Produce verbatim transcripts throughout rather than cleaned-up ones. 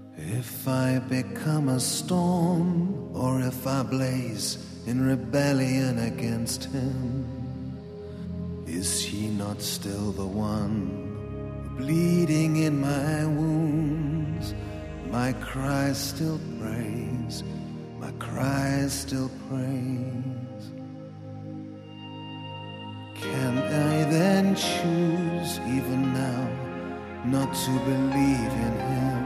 If I become a storm, or if I blaze in rebellion against him, is he not still the one bleeding in my wounds? My cries still praise, my cries still praise. Can I then choose even now not to believe in him?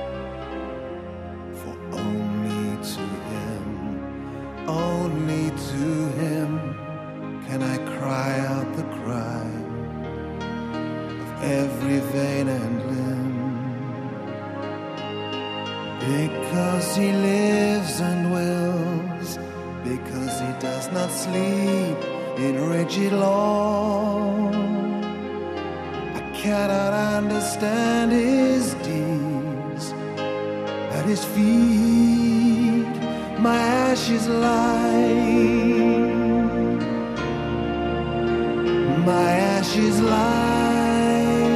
For only to him, only to him can I cry out the cry of every vein and limb. Because he lives and wills, because he does not sleep in rigid law, I cannot understand his deeds. At his feet my ashes lie, my ashes lie.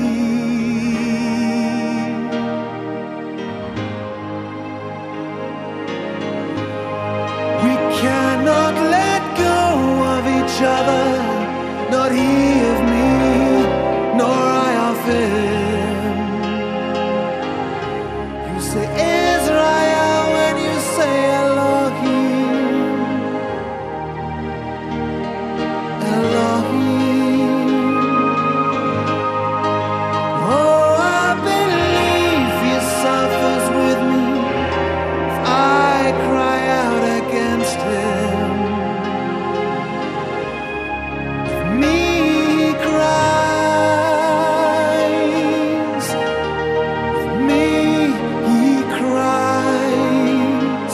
We cannot let go of each other, not he of me, nor I of him. You say Israel when you say Elohim, Elohim. Oh, I believe he suffers with me if I cry out against him. Me cries, me he cries.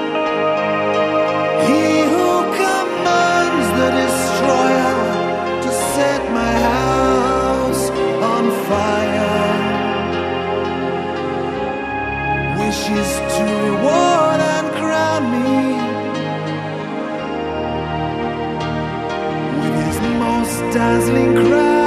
He who commands the destroyer to set my house on fire wishes to reward and crown me with his most dazzling crown.